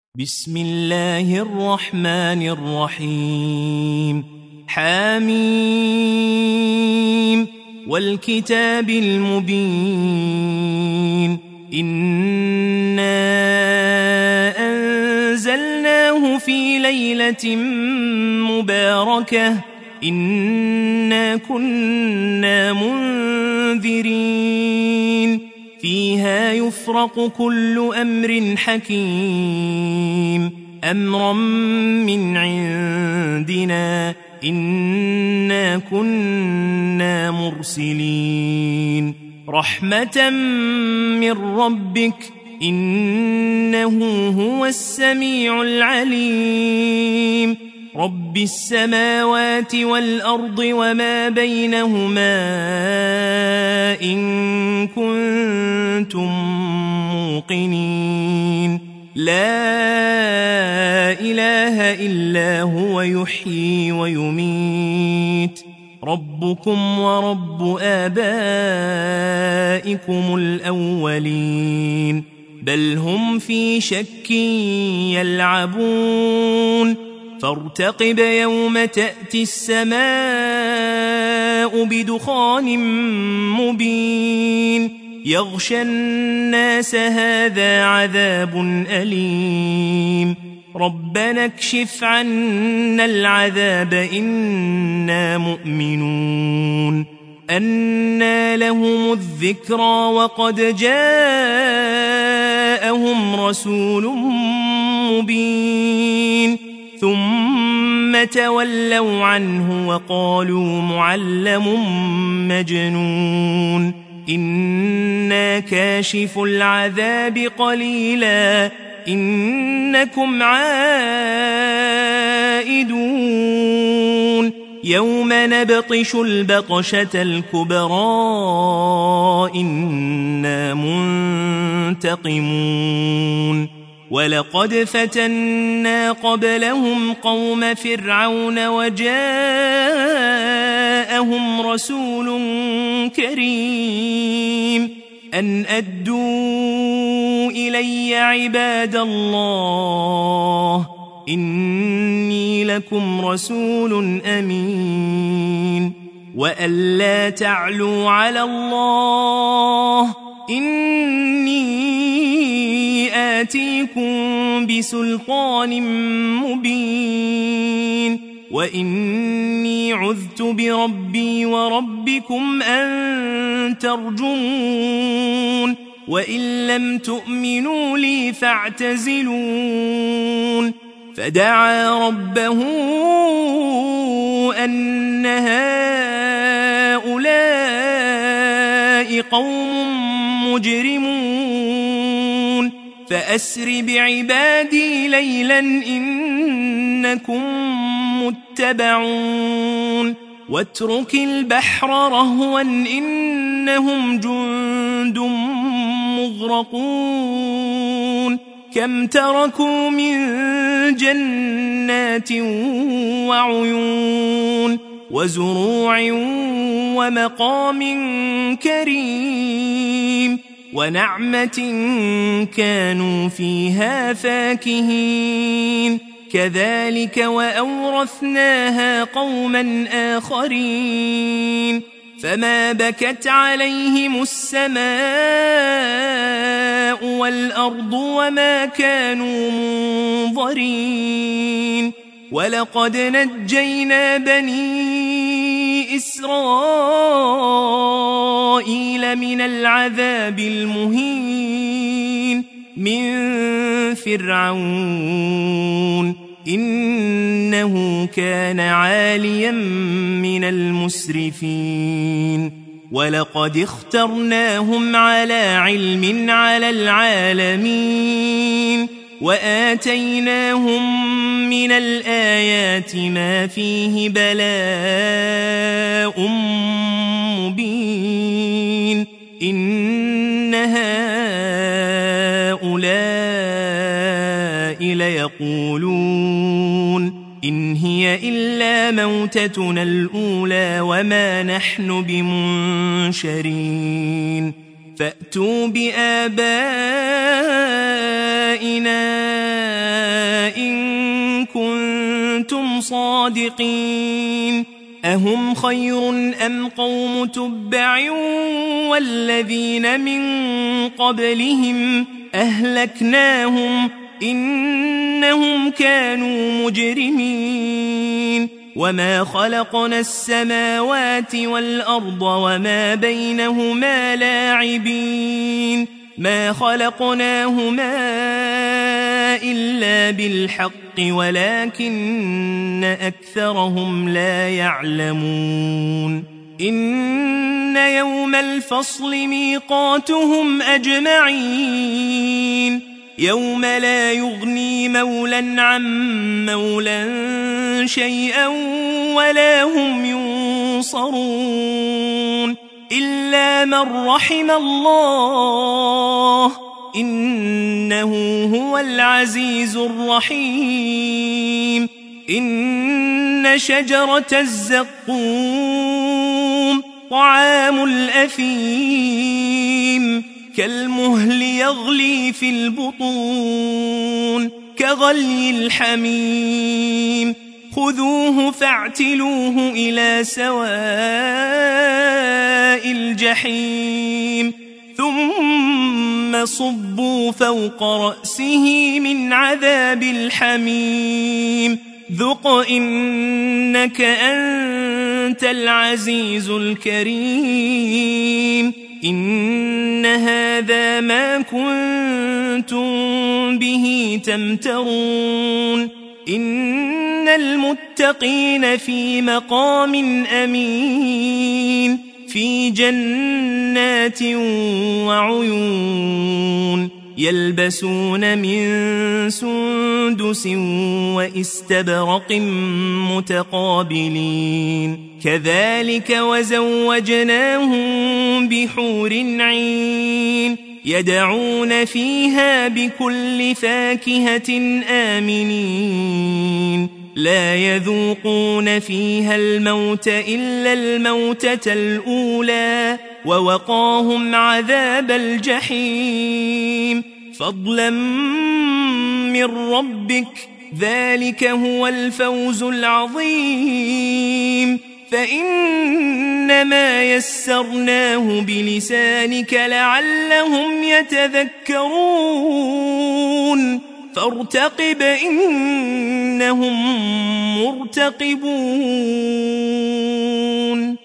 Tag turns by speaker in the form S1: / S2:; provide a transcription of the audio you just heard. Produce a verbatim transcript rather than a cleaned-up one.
S1: بسم الله الرحمن الرحيم حميم والكتاب المبين إنا أنزلناه في ليلة مباركة إنا كنا منذرين فيها يفرق كل أمر حكيم أمرا من عندنا إنا كنا مرسلين رحمة من ربك إنه هو السميع العليم رب السماوات والأرض وما بينهما إن كنتم موقنين لا إله إلا هو يحيي ويميت ربكم ورب آبائكم الأولين بل هم في شك يلعبون فارتقب يوم تأتي السماء بدخان مبين يغشى الناس هذا عذاب أليم ربنا اكشف عنا العذاب إنا مؤمنون أنى لهم الذكرى وقد جاءهم رسول مبين ثم تولوا عنه وقالوا معلم مجنون إنا كاشف العذاب قليلا إنكم عائدون يوم نبطش البطشة الكبرى إنا منتقمون ولقد فتنا قبلهم قوم فرعون وجاءهم رسول كريم أن أدوا إلي عباد الله إني لكم رسول أمين وأن لا تعلوا على الله إني آتيكم بسلطان مبين وإني عذت بربي وربكم أن ترجمون وإن لم تؤمنوا لي فاعتزلون فدعا ربه أن هؤلاء قوم مجرمون فأسر بعبادي ليلا إنكم متبعون واترك البحر رهوا إنهم جند مغرقون كم تركوا من جنات وعيون وزروع ومقام كريم ونعمة كانوا فيها فاكهين كذلك وأورثناها قوما آخرين فما بكت عليهم السماء والأرض وما كانوا منظرين ولقد نجينا بني إسرائيل من العذاب المهين من فرعون إنه كان عاليا من المسرفين ولقد اخترناهم على علم على العالمين وآتيناهم من الآيات ما فيه بلاء مبين إن هؤلاء ليقولون إن هي إلا موتتنا الأولى وما نحن بمنشرين فأتوا بآبائنا صادقين أهم خير أم قوم تبع والذين من قبلهم أهلكناهم إنهم كانوا مجرمين وما خلقنا السماوات والأرض وما بينهما لاعبين ما خلقناهما إلا بالحق ولكن أكثرهم لا يعلمون إن يوم الفصل ميقاتهم أجمعين يوم لا يغني مولا عن مولا شيئا ولا هم ينصرون إلا من رحم الله إنه هو العزيز الرحيم إن شجرة الزقوم طعام الأثيم كالمهل يغلي في البطون كغلي الحميم خذوه فاعتلوه إلى سواء الجحيم ثم صبوا فوق رأسه من عذاب الحميم ذق إنك أنت العزيز الكريم إن هذا ما كنتم به تمترون إن المتقين في مقام أمين في جنات وعيون يلبسون من سندس واستبرق متقابلين كذلك وزوجناهم بحور عين يدعون فيها بكل فاكهة آمنين لا يذوقون فيها الموت إلا الموتة الأولى ووقاهم عذاب الجحيم فضلا من ربك ذلك هو الفوز العظيم فإنما يسرناه بلسانك لعلهم يتذكرون فارتقب إنهم مرتقبون